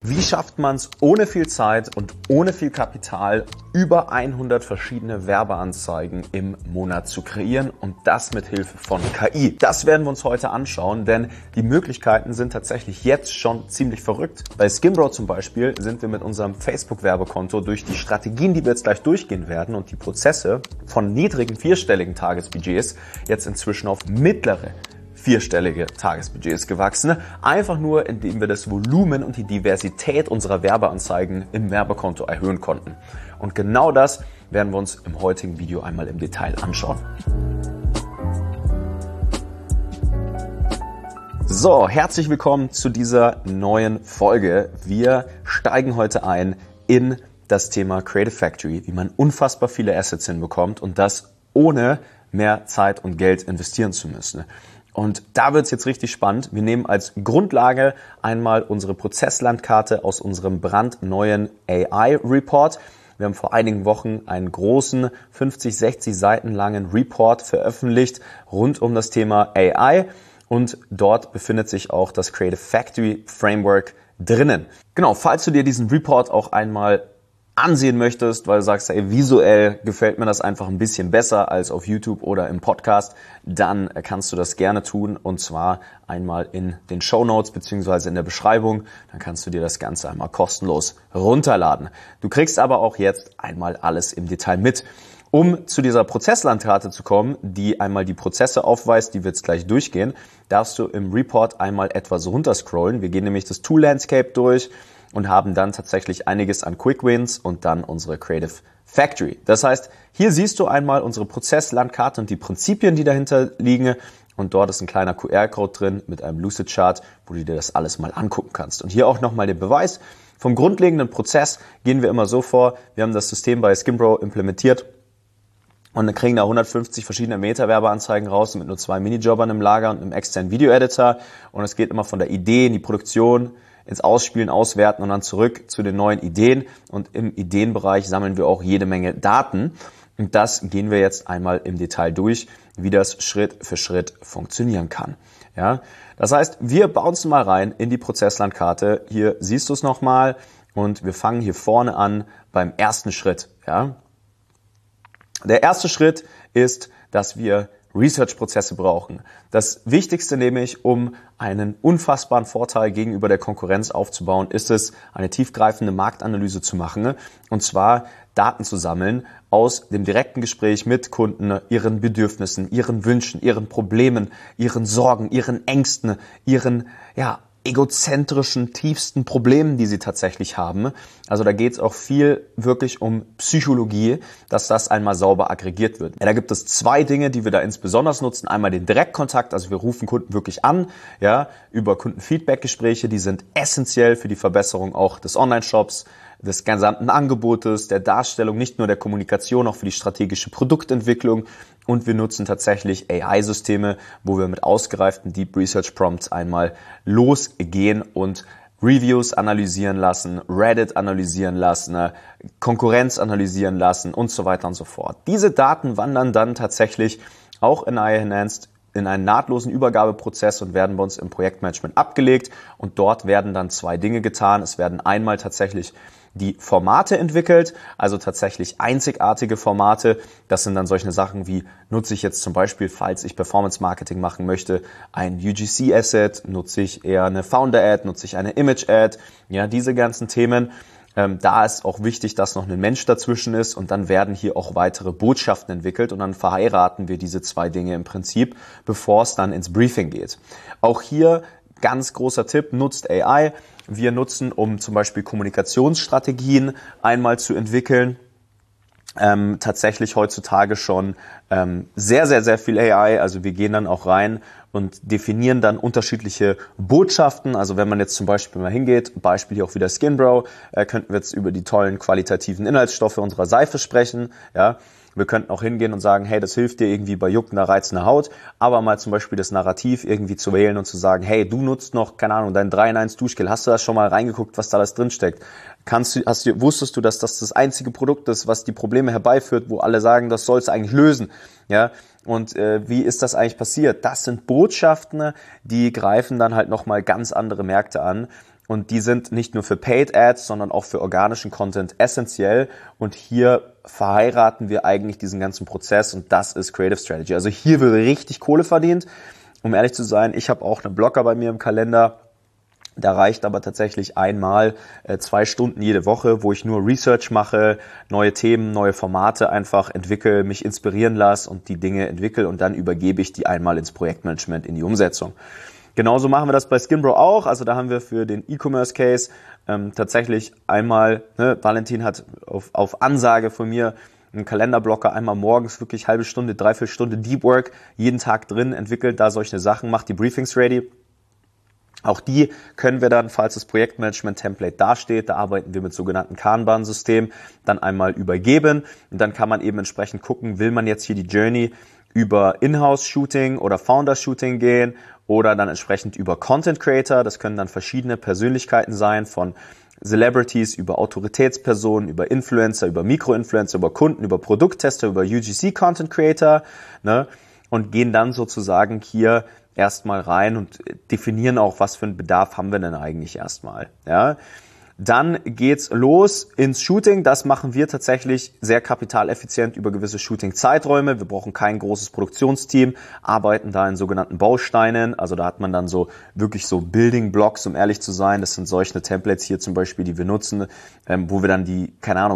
Wie schafft man es ohne viel Zeit und ohne viel Kapital, über 100 verschiedene Werbeanzeigen im Monat zu kreieren und das mit Hilfe von KI? Das werden wir uns heute anschauen, denn die Möglichkeiten sind tatsächlich jetzt schon ziemlich verrückt. Bei Skimbro zum Beispiel sind wir mit unserem Facebook-Werbekonto durch die Strategien, die wir jetzt gleich durchgehen werden und die Prozesse von niedrigen vierstelligen Tagesbudgets jetzt inzwischen auf mittlere vierstellige Tagesbudgets gewachsen, einfach nur indem wir das Volumen und die Diversität unserer Werbeanzeigen im Werbekonto erhöhen konnten. Und genau das werden wir uns im heutigen Video einmal im Detail anschauen. So, herzlich willkommen zu dieser neuen Folge. Wir steigen heute ein in das Thema Creative Factory, wie man unfassbar viele Assets hinbekommt und das ohne mehr Zeit und Geld investieren zu müssen. Und da wird es jetzt richtig spannend. Wir nehmen als Grundlage einmal unsere Prozesslandkarte aus unserem brandneuen AI-Report. Wir haben vor einigen Wochen einen großen 50, 60 Seiten langen Report veröffentlicht rund um das Thema AI. Und dort befindet sich auch das Creative Factory Framework drinnen. Genau, falls du dir diesen Report auch einmal ansehen möchtest, weil du sagst, hey, visuell gefällt mir das einfach ein bisschen besser als auf YouTube oder im Podcast, dann kannst du das gerne tun und zwar einmal in den Shownotes beziehungsweise in der Beschreibung. Dann kannst du dir das Ganze einmal kostenlos runterladen. Du kriegst aber auch jetzt einmal alles im Detail mit. Um zu dieser Prozesslandkarte zu kommen, die einmal die Prozesse aufweist, die wir jetzt gleich durchgehen, darfst du im Report einmal etwas runterscrollen. Wir gehen nämlich das Tool Landscape durch und haben dann tatsächlich einiges an Quick Wins und dann unsere Creative Factory. Das heißt, hier siehst du einmal unsere Prozesslandkarte und die Prinzipien, die dahinter liegen. Und dort ist ein kleiner QR-Code drin mit einem Lucid Chart, wo du dir das alles mal angucken kannst. Und hier auch nochmal den Beweis. Vom grundlegenden Prozess gehen wir immer so vor. Wir haben das System bei Skimbro implementiert und dann kriegen da 150 verschiedene Meta-Werbeanzeigen raus mit nur 2 Minijobbern im Lager und einem externen Video-Editor. Und es geht immer von der Idee in die Produktion, ins Ausspielen, Auswerten und dann zurück zu den neuen Ideen. Und im Ideenbereich sammeln wir auch jede Menge Daten. Und das gehen wir jetzt einmal im Detail durch, wie das Schritt für Schritt funktionieren kann. Ja, das heißt, wir bouncen mal rein in die Prozesslandkarte. Hier siehst du es nochmal und wir fangen hier vorne an beim ersten Schritt. Ja, der erste Schritt ist, dass wir Research-Prozesse brauchen. Das Wichtigste nämlich, um einen unfassbaren Vorteil gegenüber der Konkurrenz aufzubauen, ist es, eine tiefgreifende Marktanalyse zu machen, und zwar Daten zu sammeln aus dem direkten Gespräch mit Kunden, ihren Bedürfnissen, ihren Wünschen, ihren Problemen, ihren Sorgen, ihren Ängsten, ihren egozentrischen, tiefsten Problemen, die sie tatsächlich haben. Also da geht es auch viel wirklich um Psychologie, dass das einmal sauber aggregiert wird. Ja, da gibt es 2 Dinge, die wir da insbesondere nutzen. Einmal den Direktkontakt, also wir rufen Kunden wirklich an, ja, über Kundenfeedback-Gespräche, die sind essentiell für die Verbesserung auch des Online-Shops, des gesamten Angebotes, der Darstellung, nicht nur der Kommunikation, auch für die strategische Produktentwicklung. Und wir nutzen tatsächlich AI-Systeme, wo wir mit ausgereiften Deep Research Prompts einmal losgehen und Reviews analysieren lassen, Reddit analysieren lassen, Konkurrenz analysieren lassen und so weiter und so fort. Diese Daten wandern dann tatsächlich auch in AI Enhanced in einen nahtlosen Übergabeprozess und werden bei uns im Projektmanagement abgelegt. Und dort werden dann 2 Dinge getan. Es werden einmal tatsächlich die Formate entwickelt, also tatsächlich einzigartige Formate. Das sind dann solche Sachen wie, nutze ich jetzt zum Beispiel, falls ich Performance Marketing machen möchte, ein UGC-Asset, nutze ich eher eine Founder-Ad, nutze ich eine Image-Ad, ja, diese ganzen Themen. Da ist auch wichtig, dass noch ein Mensch dazwischen ist und dann werden hier auch weitere Botschaften entwickelt und dann verheiraten wir diese 2 Dinge im Prinzip, bevor es dann ins Briefing geht. Auch hier ganz großer Tipp, nutzt AI. Wir nutzen, um zum Beispiel Kommunikationsstrategien einmal zu entwickeln, tatsächlich heutzutage schon sehr, sehr, sehr viel AI. Also wir gehen dann auch rein und definieren dann unterschiedliche Botschaften. Also wenn man jetzt zum Beispiel mal hingeht, Beispiel hier auch wieder Skimbro, könnten wir jetzt über die tollen qualitativen Inhaltsstoffe unserer Seife sprechen, ja. Wir könnten auch hingehen und sagen, hey, das hilft dir irgendwie bei juckender, reizender Haut, aber mal zum Beispiel das Narrativ irgendwie zu wählen und zu sagen, hey, du nutzt noch, keine Ahnung, dein 3-in-1 Duschgel, hast du das schon mal reingeguckt, was da alles drinsteckt? Wusstest du, dass das einzige Produkt ist, was die Probleme herbeiführt, wo alle sagen, das soll es eigentlich lösen, ja? Und wie ist das eigentlich passiert? Das sind Botschaften, die greifen dann halt nochmal ganz andere Märkte an. und die sind nicht nur für Paid Ads, sondern auch für organischen Content essentiell und hier verheiraten wir eigentlich diesen ganzen Prozess und das ist Creative Strategy. Also hier wird richtig Kohle verdient. Um ehrlich zu sein, ich habe auch einen Blocker bei mir im Kalender. Da reicht aber tatsächlich einmal 2 Stunden jede Woche, wo ich nur Research mache, neue Themen, neue Formate einfach entwickle, mich inspirieren lasse und die Dinge entwickle und dann übergebe ich die einmal ins Projektmanagement, in die Umsetzung. Genauso machen wir das bei Skinbro auch. Also da haben wir für den E-Commerce-Case tatsächlich einmal, Valentin hat auf Ansage von mir einen Kalenderblocker, einmal morgens wirklich halbe Stunde, 3/4 Stunde Deep Work, jeden Tag drin, entwickelt da solche Sachen, macht die Briefings ready. Auch die können wir dann, falls das Projektmanagement-Template dasteht, da arbeiten wir mit sogenannten Kanban-Systemen, dann einmal übergeben und dann kann man eben entsprechend gucken, will man jetzt hier die Journey über Inhouse-Shooting oder Founder-Shooting gehen oder dann entsprechend über Content-Creator, das können dann verschiedene Persönlichkeiten sein, von Celebrities über Autoritätspersonen, über Influencer, über Mikroinfluencer, über Kunden, über Produkttester, über UGC-Content-Creator, ne, und gehen dann sozusagen hier erstmal rein und definieren auch, was für einen Bedarf haben wir denn eigentlich erstmal. Ja. Dann geht's los ins Shooting. Das machen wir tatsächlich sehr kapitaleffizient über gewisse Shooting-Zeiträume. Wir brauchen kein großes Produktionsteam, arbeiten da in sogenannten Bausteinen. Also da hat man dann so wirklich so Building Blocks, um ehrlich zu sein. Das sind solche Templates hier zum Beispiel, die wir nutzen, wo wir dann die,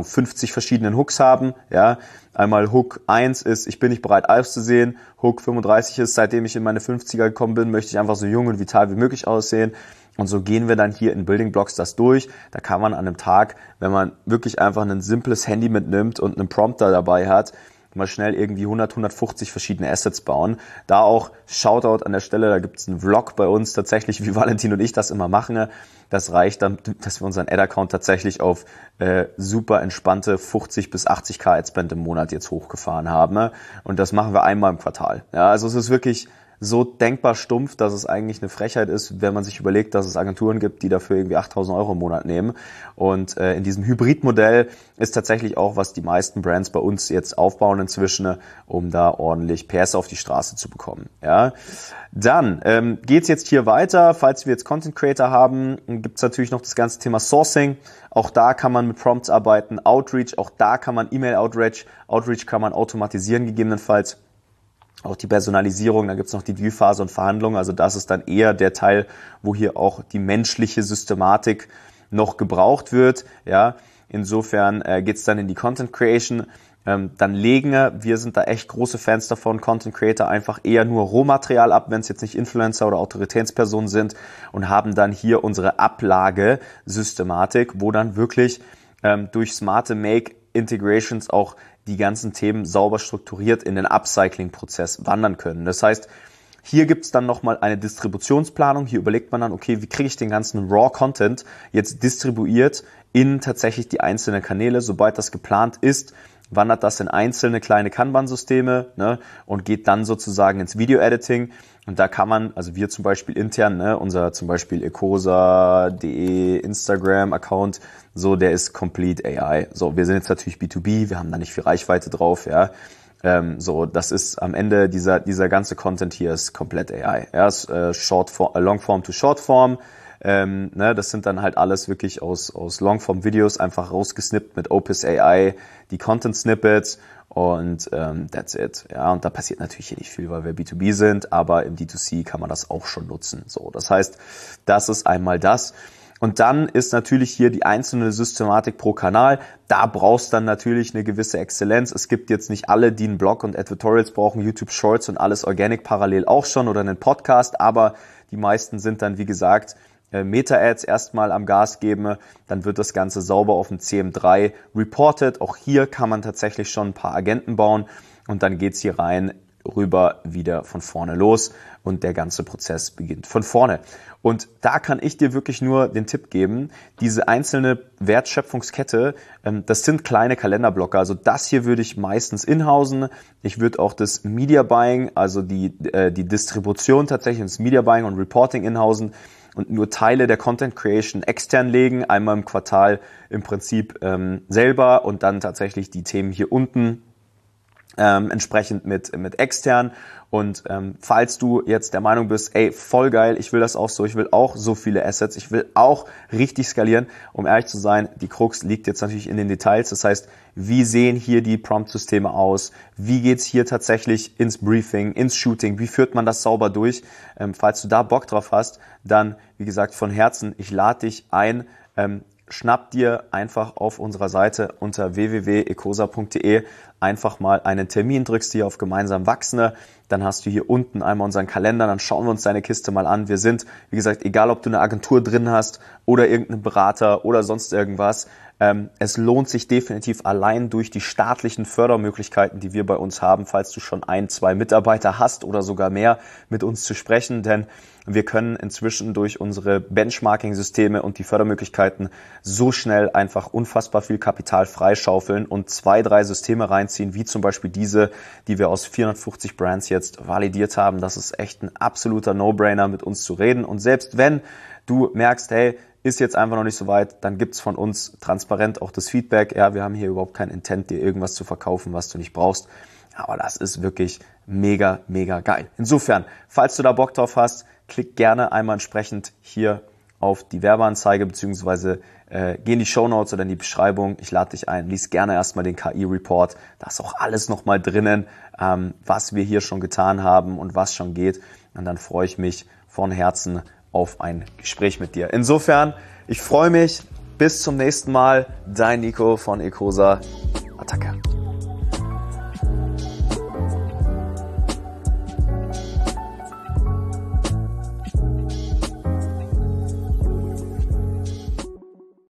50 verschiedenen Hooks haben. Ja, einmal Hook 1 ist, ich bin nicht bereit, auszusehen. Hook 35 ist, seitdem ich in meine 50er gekommen bin, möchte ich einfach so jung und vital wie möglich aussehen. Und so gehen wir dann hier in Building Blocks das durch. Da kann man an einem Tag, wenn man wirklich einfach ein simples Handy mitnimmt und einen Prompter dabei hat, mal schnell irgendwie 150 verschiedene Assets bauen. Da auch Shoutout an der Stelle, da gibt es einen Vlog bei uns tatsächlich, wie Valentin und ich das immer machen. Das reicht dann, dass wir unseren Ad-Account tatsächlich auf super entspannte 50 bis 80k Adspend im Monat jetzt hochgefahren haben. Und das machen wir einmal im Quartal. Ja, also es ist wirklich so denkbar stumpf, dass es eigentlich eine Frechheit ist, wenn man sich überlegt, dass es Agenturen gibt, die dafür irgendwie 8.000 Euro im Monat nehmen. Und in diesem Hybridmodell ist tatsächlich auch, was die meisten Brands bei uns jetzt aufbauen inzwischen, um da ordentlich PS auf die Straße zu bekommen. Ja. Dann geht's jetzt hier weiter. Falls wir jetzt Content Creator haben, gibt's natürlich noch das ganze Thema Sourcing. Auch da kann man mit Prompts arbeiten. Outreach, auch da kann man Outreach kann man automatisieren gegebenenfalls. Auch die Personalisierung, dann gibt's noch die Viewphase und Verhandlungen. Also das ist dann eher der Teil, wo hier auch die menschliche Systematik noch gebraucht wird. Ja, insofern geht's dann in die Content Creation. Dann legen wir sind da echt große Fans davon, Content Creator einfach eher nur Rohmaterial ab, wenn es jetzt nicht Influencer oder Autoritätspersonen sind, und haben dann hier unsere Ablagesystematik, wo dann wirklich durch smarte Make-Integrations auch die ganzen Themen sauber strukturiert in den Upcycling-Prozess wandern können. Das heißt, hier gibt's dann nochmal eine Distributionsplanung. Hier überlegt man dann, okay, wie kriege ich den ganzen Raw-Content jetzt distribuiert in tatsächlich die einzelnen Kanäle. Sobald das geplant ist, wandert das in einzelne kleine Kanban-Systeme, ne, und geht dann sozusagen ins Video-Editing. Und da kann man, also wir zum Beispiel intern, ne, unser zum Beispiel ecosa.de Instagram-Account, so, der ist complete AI. So, wir sind jetzt natürlich B2B, wir haben da nicht viel Reichweite drauf, ja. So, das ist am Ende dieser ganze Content hier ist komplett AI. Ja, ist, Longform to Shortform. Ne, das sind dann halt alles wirklich aus Longform-Videos einfach rausgesnippt mit Opus AI, die Content-Snippets und that's it. Ja, und da passiert natürlich hier nicht viel, weil wir B2B sind, aber im D2C kann man das auch schon nutzen. So, das heißt, das ist einmal das. Und dann ist natürlich hier die einzelne Systematik pro Kanal. Da brauchst dann natürlich eine gewisse Exzellenz. Es gibt jetzt nicht alle, die einen Blog und Advertorials brauchen, YouTube Shorts und alles Organic parallel auch schon oder einen Podcast, aber die meisten sind dann, wie gesagt, Meta-Ads erstmal am Gas geben, dann wird das Ganze sauber auf dem CM3 reported. Auch hier kann man tatsächlich schon ein paar Agenten bauen und dann geht's hier rein, rüber, wieder von vorne los und der ganze Prozess beginnt von vorne. Und da kann ich dir wirklich nur den Tipp geben, diese einzelne Wertschöpfungskette, das sind kleine Kalenderblocker. Also das hier würde ich meistens inhausen. Ich würde auch das Media Buying, also die Distribution tatsächlich, das Media Buying und Reporting inhausen und nur Teile der Content Creation extern legen, einmal im Quartal im Prinzip selber und dann tatsächlich die Themen hier unten entsprechend mit extern. Und falls du jetzt der Meinung bist, ey, voll geil, ich will das auch so, ich will auch so viele Assets, ich will auch richtig skalieren, um ehrlich zu sein, die Krux liegt jetzt natürlich in den Details. Das heißt, wie sehen hier die Prompt-Systeme aus? Wie geht's hier tatsächlich ins Briefing, ins Shooting? Wie führt man das sauber durch? Falls du da Bock drauf hast, dann, wie gesagt, von Herzen, ich lade dich ein, schnapp dir einfach auf unserer Seite unter www.ecosa.de einfach mal einen Termin, drückst hier auf gemeinsam Wachsende, dann hast du hier unten einmal unseren Kalender, dann schauen wir uns deine Kiste mal an. Wir sind, wie gesagt, egal ob du eine Agentur drin hast oder irgendeinen Berater oder sonst irgendwas, es lohnt sich definitiv allein durch die staatlichen Fördermöglichkeiten, die wir bei uns haben, falls du schon 1, 2 Mitarbeiter hast oder sogar mehr, mit uns zu sprechen, denn wir können inzwischen durch unsere Benchmarking-Systeme und die Fördermöglichkeiten so schnell einfach unfassbar viel Kapital freischaufeln und 2, 3 Systeme reinziehen, wie zum Beispiel diese, die wir aus 450 Brands jetzt validiert haben. Das ist echt ein absoluter No-Brainer, mit uns zu reden. Und selbst wenn du merkst, hey, ist jetzt einfach noch nicht so weit, dann gibt's von uns transparent auch das Feedback. Ja, wir haben hier überhaupt keinen Intent, dir irgendwas zu verkaufen, was du nicht brauchst. Aber das ist wirklich mega, mega geil. Insofern, falls du da Bock drauf hast, klick gerne einmal entsprechend hier auf die Werbeanzeige, beziehungsweise geh in die Shownotes oder in die Beschreibung. Ich lade dich ein, lies gerne erstmal den KI-Report. Da ist auch alles nochmal drinnen, was wir hier schon getan haben und was schon geht. Und dann freue ich mich von Herzen auf ein Gespräch mit dir. Insofern, ich freue mich. Bis zum nächsten Mal. Dein Nico von Ecosa.